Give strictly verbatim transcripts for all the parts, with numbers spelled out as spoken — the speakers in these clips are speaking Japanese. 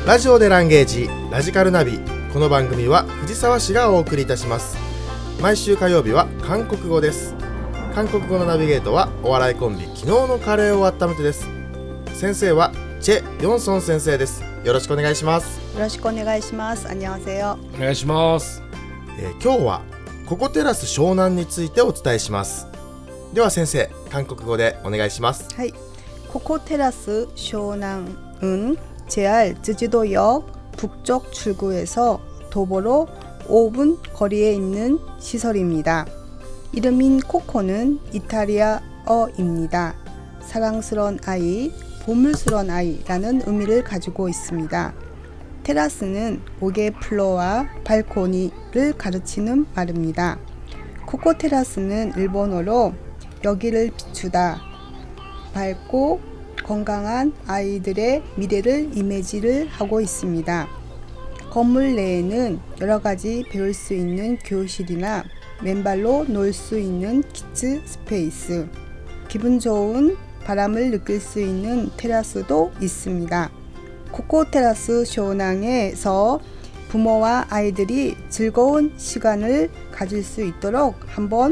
ラジオでランゲージラジカルナビ。この番組は藤沢市がお送りいたします。毎週火曜日は韓国語です。韓国語のナビゲートはお笑いコンビ昨日のカレーを温めてです。先生はチェ・ヨンソン先生です。よろしくお願いします。 よろしくお願いします。안녕하세요。 お願いします。 えー、今日はココテラス湘南についてお伝えします。では先生、韓国語でお願いします。 はい。코코테라스 쇼낭은 제알 제주도역 북쪽 출구에서 도보로 오 분 거리에 있는 시설입니다. 이름인 코코는 이탈리아어입니다. 사랑스러운 아이, 보물스러운 아이라는 의미를 가지고 있습니다. 테라스는 옥의 플로어와 발코니를 가르치는 말입니다. 코코테라스는 일본어로 여기를 비추다, 밝고 건강한 아이들의 미래를 이미지를 하고 있습니다. 건물 내에는 여러 가지 배울 수 있는 교실이나 맨발로 놀 수 있는 키즈 스페이스, 기분 좋은 바람을 느낄 수 있는 테라스도 있습니다. 코코테라스 쇼낭에서 부모와 아이들이 즐거운 시간을 가질 수 있도록 한번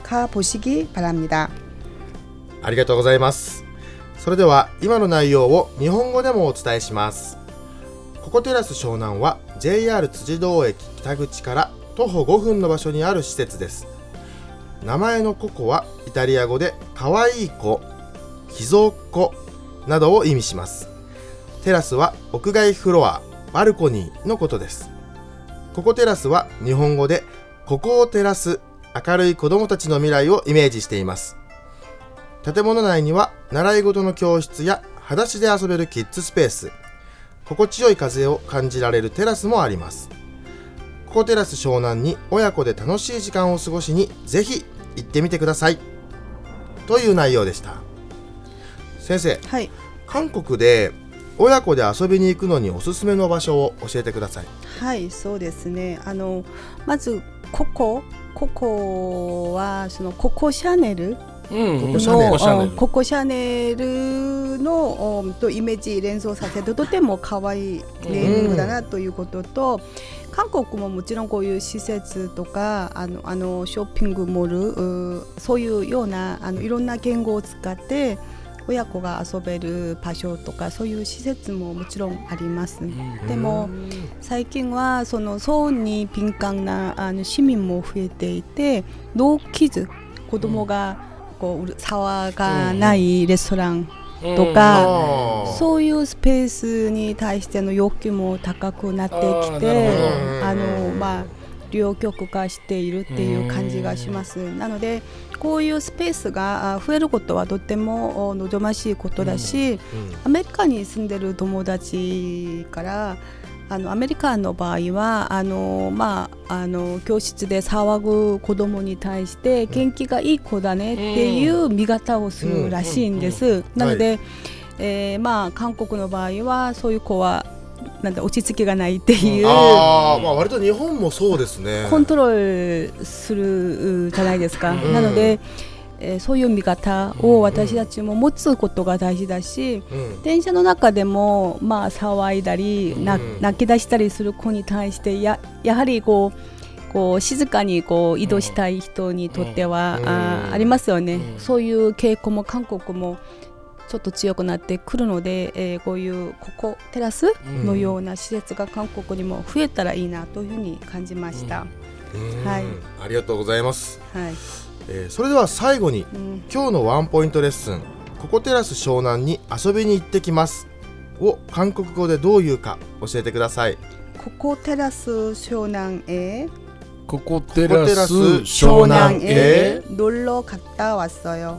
가보시기 바랍니다. ありがとうございます。それでは今の内容を日本語でもお伝えします。ココテラス湘南は ジェイアール 辻堂駅北口から徒歩ごふんの場所にある施設です。名前のココはイタリア語で可愛い子、秘蔵っ子などを意味します。テラスは屋外フロア、バルコニーのことです。ココテラスは日本語でココを照らす明るい子どもたちの未来をイメージしています。建物内には習い事の教室や裸足で遊べるキッズスペース、心地よい風を感じられるテラスもあります。ココテラス湘南に親子で楽しい時間を過ごしにぜひ行ってみてくださいという内容でした。先生、 はい、 韓国で親子で遊びに行くのにおすすめの場所を教えてください。 はい、そうですね。あのまずココココはそのココシャネルうん、 のココシャネル、 ココシャネルのとイメージ連想させてとても可愛いネーミングだなということと、韓国ももちろんこういう施設とかあのあのショッピングモール、そういうようなあのいろんな言語を使って親子が遊べる場所とかそういう施設ももちろんあります。でも最近はその騒音に敏感なあの市民も増えていて、ノーキズ、子供がこう騒がないレストランとか、うん、そういうスペースに対しての要求も高くなってきて、ああの、まあ、両極化しているっていう感じがします。なのでこういうスペースが増えることはとても望ましいことだし、うんうん、アメリカに住んでる友達からあのアメリカの場合はあの、まあ、あの教室で騒ぐ子供に対して元気がいい子だねっていう見方をするらしいんです、うんうんうん、なので、はい、えーまあ、韓国の場合はそういう子はなんだ落ち着きがないっていう、 あ、まあ、割と日本もそうですね。 コントロールするじゃないですか、うん、なのでえー、そういう見方を私たちも持つことが大事だし、うん、電車の中でも、まあ、騒いだり、うん、な泣き出したりする子に対してや、やはりこう、こう静かにこう移動したい人にとっては、うん、あ, ありますよね、うん、そういう傾向も韓国もちょっと強くなってくるので、えー、こういうココテラスのような施設が韓国にも増えたらいいなというふうに感じました、 うんうん、はい、ありがとうございます、 はい、 えー、それでは最後に、うん、今日のワンポイントレッスン、ココテラス湘南に遊びに行ってきますを韓国語でどう言うか教えてください。 ココテラス湘南へココテラス湘南へ 놀러 갔다 왔어요。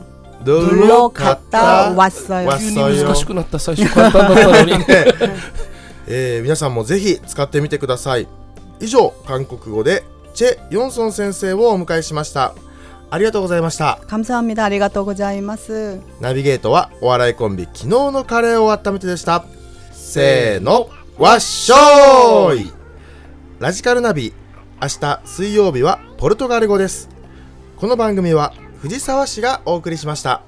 놀러 갔다 왔어요。 急に難しくなった。最初簡単だったのにね、 えー、皆さんもぜひ使ってみてください。以上、韓国語でチェ・ヨンソン先生をお迎えしました。ありがとうございました。 감사합니다。ありがとうございます。 ナビゲートはお笑いコンビ昨日のカレーを温めてでした。せーの、わっしょーい。ラジカルナビ、明日水曜日はポルトガル語です。この番組は藤沢市がお送りしました。